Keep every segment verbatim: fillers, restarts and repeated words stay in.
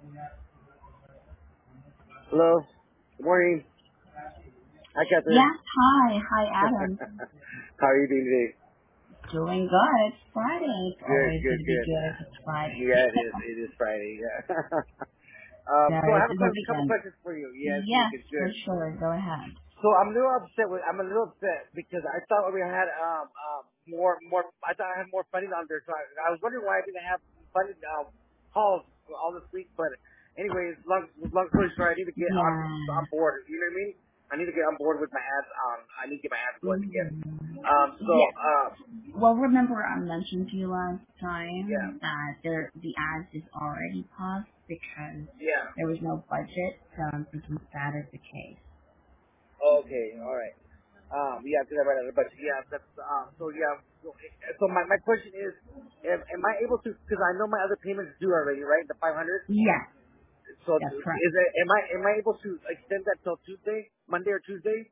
Hello. Good morning. Hi, Catherine. Yes, hi. Hi, Adam. How are you doing today? Doing good. It's Friday. It's Good, always good, going to be good. good if it's Friday. Yeah, it is. It is Friday. Yeah. um, So so I it's have a the couple, couple weekend. questions for you. Yeah, it's the Yes, weekend. for Good. sure. Go ahead. So I'm a little upset with. I'm a little upset because I thought we had um, um more more. I thought I had more funding on there. So I, I was wondering why I didn't have funding uh, calls all this week. But anyways, long long story short, I need to get on Yeah. on board. You know what I mean? I need to get on board with my ads. Um, I need to get my ads going again. Mm-hmm. Um, so Yes. um, Well, remember I mentioned to you last yeah, time that there, the ads is already paused because yeah. there was no budget. So I'm thinking that is the case. Okay, all right. Um, yeah, because I read out a bunch. Yeah, that's um. So yeah. So, so my my question is, am, am I able to? Because I know my other payments due already, right? The five hundred. Yes, So that's correct. is it? Am I am I able to extend that till Tuesday, Monday or Tuesday,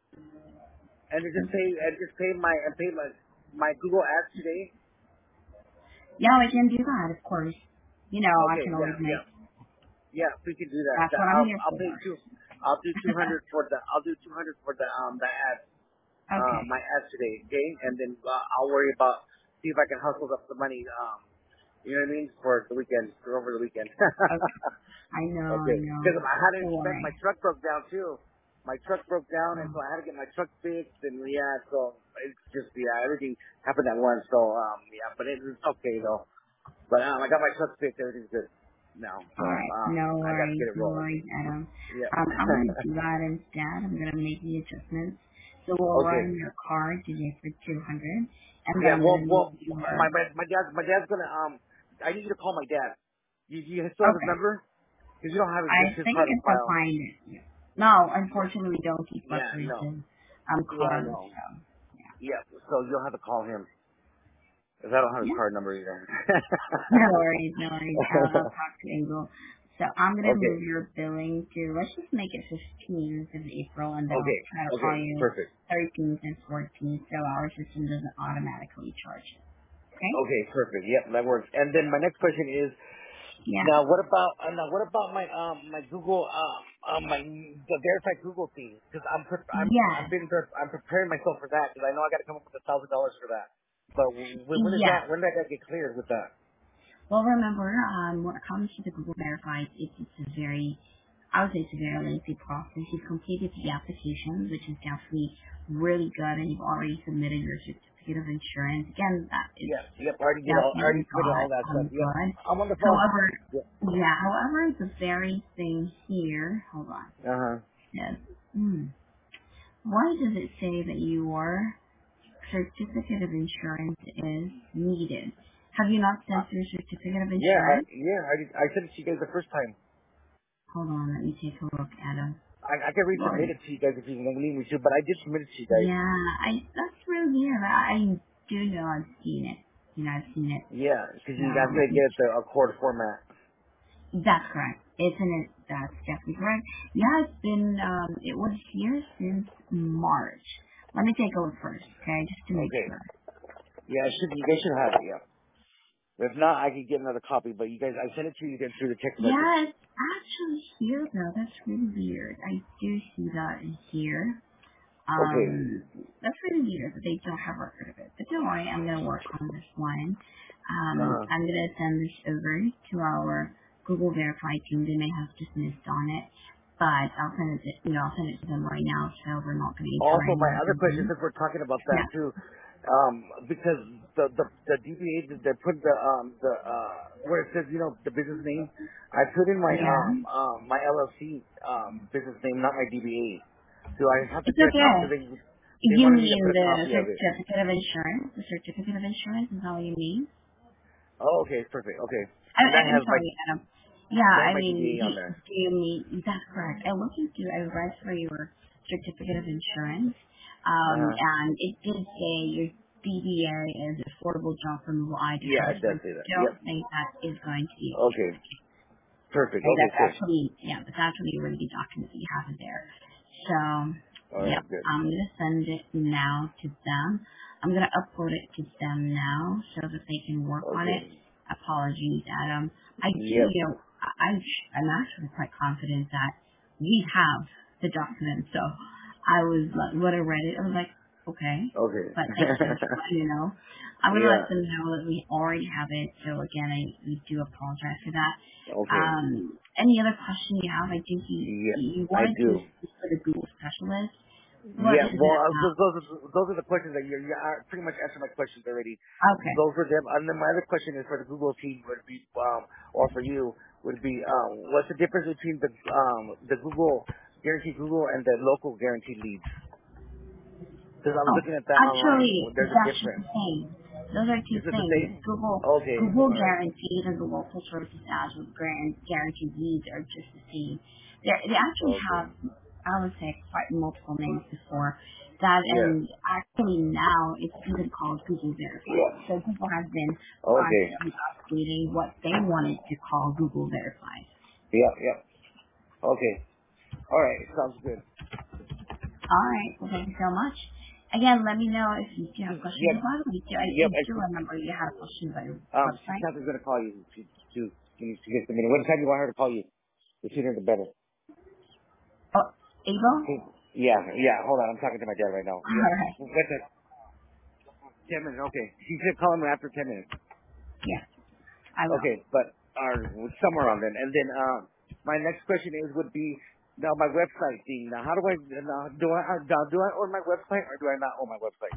and then just pay and just pay my and pay my my Google Ads today? Yeah, I can do that, of course. You know, I Okay. can always Yeah. make. Yeah. Yeah. We can do that. That's That what I'm I'll here I'll for. pay two. I'll do two hundred for the. I'll do two hundred for the um the ads. uh, Okay. my ads today, okay? And then uh, I'll worry about see if I can hustle up the money. Um, you know what I mean for the weekend, for over the weekend. Okay. I know, I okay, know. because I had to Don't expect my worry. truck broke down too. My truck broke down, and Oh, so I had to get my truck fixed. And yeah, so it's just yeah, everything happened at once. So um, yeah, but it, it's okay though. But um, I got my truck fixed. Everything's good now. all So right. um, No I got to worries. get it No rolling. worries, Adam. Yep. Um, I'm going to do that instead. I'm going to make the adjustments. So we'll okay. run your card today for two hundred, and then Yeah, I'm well, going to move well, my your. my my dad my dad's gonna um. I need you to call my dad. You you still have his Okay. number? Because you don't have his I his think card on it's a file. find it. No, Yeah, unfortunately, we don't keep yeah, records no, in um yeah, I cards. know. So Yeah, so you'll have to call him because I don't have his yeah. card number either. No worries, no worries. I'll, I'll talk to Angel. So I'm gonna okay, move your billing to let's just make it fifteenth of April, and then I'll okay, try to call okay, you perfect. thirteenth and fourteenth, so our system doesn't automatically charge it. Okay? Okay, perfect. Yep, that works. And then my next question is, Yeah. now what about uh, now what about my um my Google um um my the verified Google fee? Because I'm pre- I'm I'm Yes. being pre- I'm preparing myself for that because I know I got to come up with a thousand dollars for that. But when, when is Yes. that? When did I get cleared with that? Well, remember, um, when it comes to the Google Verified, it's, it's a very, I would say it's a very lengthy process. You've completed the application, which is definitely really good, and you've already submitted your certificate of insurance. Again, that is Yep, yep. I already did all. I already definitely submitted got all that stuff. um, Yep. good. I'm on the phone. However, Yep. yeah, however, the very thing here, hold on, Uh huh. says, hmm, why does it say that your certificate of insurance is needed? Have you not sent Uh, your certificate of yeah, I, insurance? yeah. I I sent it to you guys the first time. Hold on, let me take a look at them. I I can resubmit Lord. it to you guys if you want me to, but I did submit it to you guys. Yeah, I that's really weird. I do know I've seen it. You know, I've seen it. Yeah, because So you guys let gotta me get it the a cord format. that's correct. Isn't it? That's definitely correct. Yeah, it's been um it was here since March. Let me take a look first, okay, just to make Okay. sure. Yeah, it should, you guys should have it, yeah. If not, I can get another copy, but you guys, I sent it to you again through the text message. Yeah, it's actually here though. That's really weird. I do see that in here. Okay. Um, that's really weird that they don't have record of it. But don't worry, I'm gonna work on this one. Um, Uh-huh. I'm gonna send this over to our Google Verified team. They may have just missed on it, but I'll send it. To, you know, I'll send it to them right now, so we're not gonna incur Also, my any other question, revenue. since we're talking about that Yeah, too, um, because the, the, the D B A, they put the, um, the, uh, where it says, you know, the business name, I put in my, yeah. um, um, my L L C, um, business name, not my D B A. So I have to It's get a copy because okay. they, they You wanted me to mean put a the copy of it. certificate of insurance? The certificate of insurance is that what you mean? Oh, okay, perfect, okay. I, And I, that I'm has my, sorry, Adam. Yeah, that has I my mean, D B A do, on there. do you mean, that's correct. I looked into, I read for your certificate of insurance, um, Uh-huh. and it did say your B D A is Affordable Junk Removal I D Yeah, card, it so does I say that. Yep. don't think that is going to be a case. Okay. Perfect. Okay, Okay, that's cool. actually, yeah, that's actually a really good document that you have in there. So, All yep, right, good. I'm going to send it now to them. I'm going to upload it to them now so that they can work on it. Okay. Apologies, Adam. I do, Yep. you know, I, I'm actually quite confident that we have the document. So I was like, when I read it, I was like, okay, Okay. but thank you for letting me know. I'm gonna Yeah. let them know that we already have it. So again, I we do apologize for that. Okay. Um, any other question you have? I think you Yeah, you I wanted to do. speak for the Google specialist. What Yeah, is well, it uh, about? those, those, are, those are the questions that you, you are pretty much answered my questions already. Okay. Those are them. And then my other question is for the Google team would be, um, or for you would be, um, what's the difference between the um, the Google guaranteed Google and the local guaranteed leads? Because I was Oh, looking at that online. actually, Well, there's a that's just the difference. same. Those are two Is it the things. same? Google Okay, Google all right. Guaranteed and the local services ads with guaran- guaranteed leads are just the same. They they actually Okay. have, I would say, quite multiple names before that, Yeah. and actually now it's even called Google Verified. So Google has been Okay. constantly updating what they wanted to call Google Verified. Yeah, yeah. Okay. All right. Sounds good. All right. Well, thank you so much. Again, let me know if you do have questions Yep. about it. You do, I, I Yep. do I, remember you had a question about your um, she website. Catherine's gonna call you to to to, to get the minute. What time do you want her to call you? The sooner the better. Oh, Able? Hey, yeah, yeah. Hold on, I'm talking to my dad right now. Yeah. All right. What's that? Ten minutes. Okay. She said call him after ten minutes. Yeah, I will. Okay, but or somewhere on then. And then um, my next question is would be now my website thing. Now, how do I now, do I uh, now, do I own my website or do I not own my website?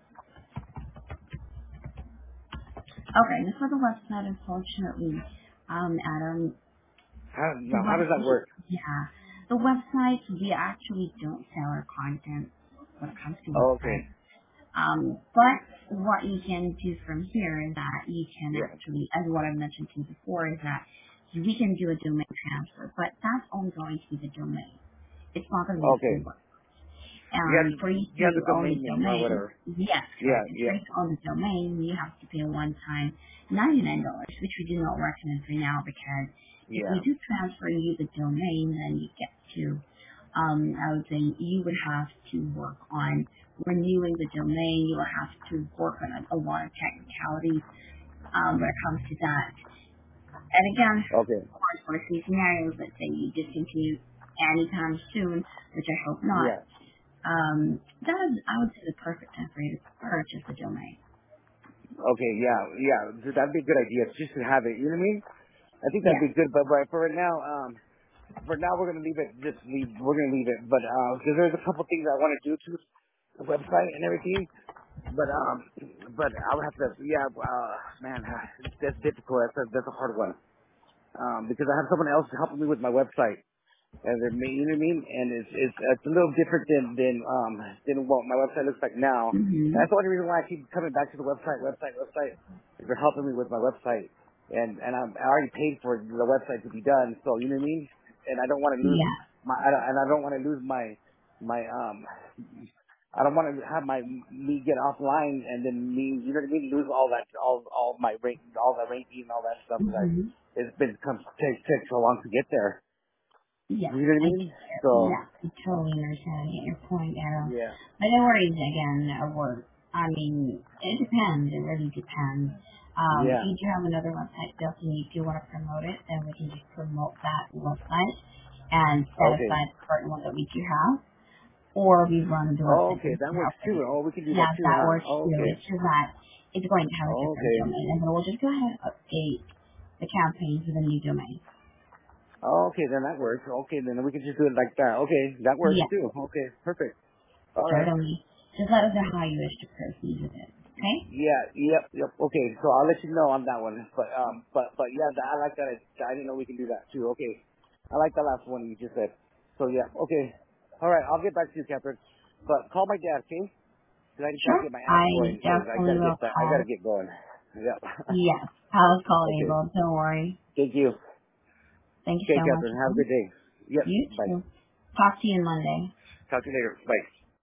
Okay, and for the website, unfortunately, um, Adam, How the now? How does that website, work? yeah, the website, we actually don't sell our content when it comes to Oh, okay. website. Um, but what you can do from here is that you can Yeah. actually, as what I mentioned to you before, is that we can do a domain transfer, but that's only going to be the domain. It's not going to be the Okay. full web. Yeah, And for you you have to the own the domain name or domain, whatever. yes, Yeah, correct. And for yeah. you to own the domain, you have to pay a one-time ninety-nine dollars, which we do not recommend for now because if we Yeah. do transfer you the domain, then you get to, um, I would say you would have to work on renewing the domain. You will have to work on a, a lot of technicalities um, when it comes to that. And again, Okay. of course, worst case scenarios, let's say you discontinue anytime soon, which I hope not, Yeah. um, that is, I would say, the perfect time for you to purchase the domain. Okay, yeah, yeah. Dude, that'd be a good idea just to have it. You know what I mean? I think that'd Yes. be good, but, but for right now, um, for now we're gonna leave it. Just leave. We're gonna leave it. But uh, because there's a couple things I want to do to the website and everything. But um, but I'll have to. Yeah, uh, man, that's difficult. That's a that's a hard one. Um, because I have someone else helping me with my website. And they're, ma- you know what I mean? And it's, it's, it's a little different than, than, um, than what my website looks like now. And Mm-hmm. that's the only reason why I keep coming back to the website, website, website, is they're helping me with my website. And, and I'm, I already paid for the website to be done, so you know what I mean? And I don't want to lose Yeah. my, I don't, and I don't want to lose my, my, um, I don't want to have my, me get offline and then me, you know what I mean, lose all that, all, all my rank, all that ranking and all that stuff, because I, Mm-hmm. it's been, come, take, take so long to get there. Yeah. You know what I I mean? get it. So, Yeah. I totally understand. I get your point, Arrow. yeah. But no worries, again, uh, we're, I mean, it depends. It really depends. Um, if Yeah. you do have another website built and you do want to promote it, then we can just promote that website and set Okay. aside the current one that we do have. Or we run the Oh, website okay. we That do works have for too. you. Oh, we can do that Yeah, too, that huh? works Oh, too. okay. It's just that it's going to have a Oh, different okay. domain. And then we'll just go ahead and update the campaign for the new domain. Oh, okay, then that works. Okay, then we can just do it like that. Okay, that works Yes, too. Okay, perfect. All right. certainly. Just let us know how you wish to proceed with it. Okay? Yeah, yep, yep. Okay, so I'll let you know on that one. But, um, but, but yeah, that, I like that. I didn't know we can do that too. Okay. I like the last one you just said. So yeah, okay. All right, I'll get back to you, Catherine. But call my dad, okay? Because I just gotta Sure. get my app I going because I definitely gotta will get that. I gotta call. get going. Yep. Yes. I'll call okay. Abel. Don't worry. Thank you. Thank you Okay, so much. Catherine. Have a good day. Yep. You Bye. too. Talk to you Monday. Talk to you later. Bye.